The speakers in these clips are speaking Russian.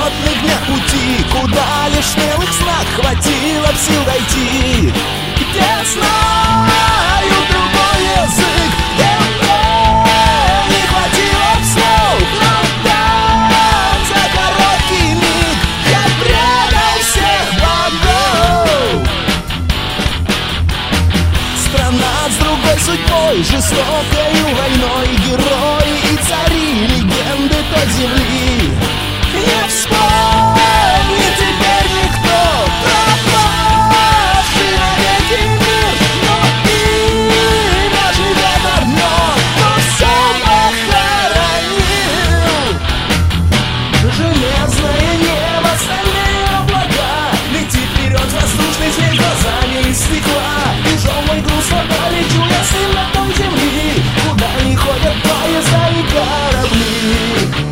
бесплодных днях пути, куда лишь смелых снах хватило сил дойти. Где знаю другой язык, где мне не хватило слов, но там за короткий миг я предал всех богов. Страна с другой судьбой, жестокою войной, герои и цари, легенды той земли. Не вспомнит теперь никто пропавший навеки мир, но имя живет одно, но все похоронил. Железное небо, стальные облака, летит вперед воздушный зверь глазами из стекла. Тяжелый груз вода, лечу я сын на той земли, куда не ходят поезда и корабли.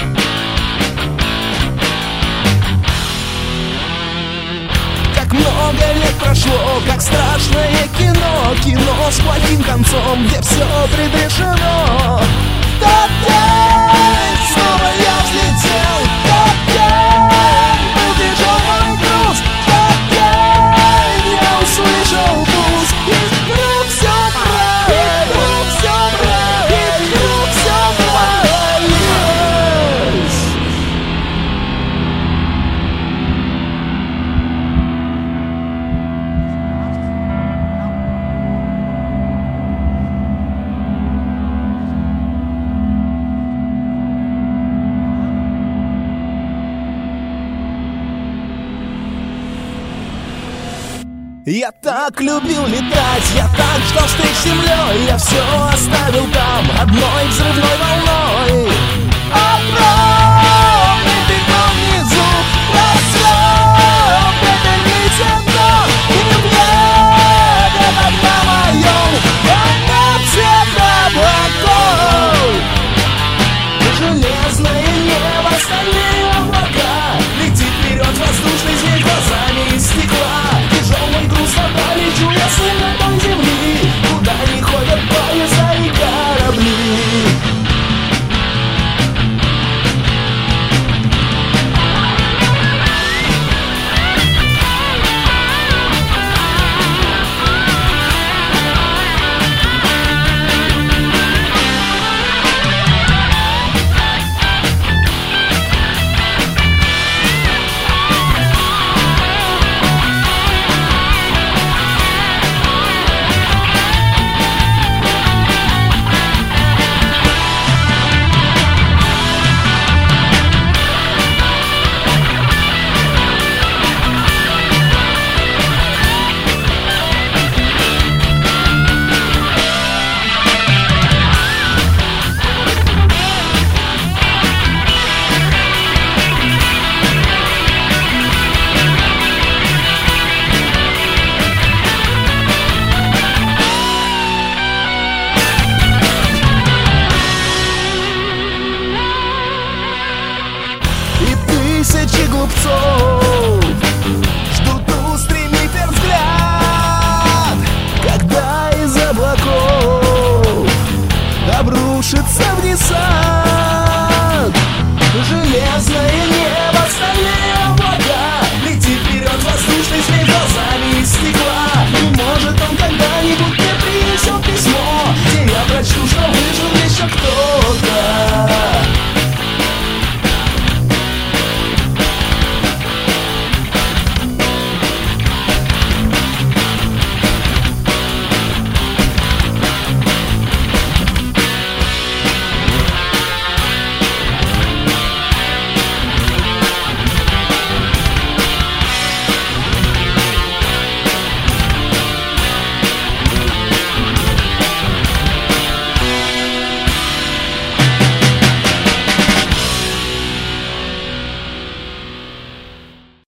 Много лет прошло, как страшное кино, кино с плохим концом, где все предрешено. Тот день снова я взлетел, тот день был тяжелый груз, тот день я услышал бус, и вдруг все вдруг все вдруг все провалилось. Я так любил летать, я так ждал встреч с землей, я все оставил там одной взрывной волной. Огромный бетон внизу просвет, это темно, и в небе над моем конец цвета облаков. Железное небо, стальные облака, летит вперед воздушный зверь глазами из стекла. Тяжелый груз вода, лечу я сын на той земли, куда не ходят поезда и корабли. Тысячи глупцов ждут устремительный взгляд, когда из облаков обрушится в десант. Железное небо, стальные облака, летит вперед воздушный зверь глазами из стекла. И может он когда-нибудь мне принесет письмо, где я прочту, что выжил еще кто.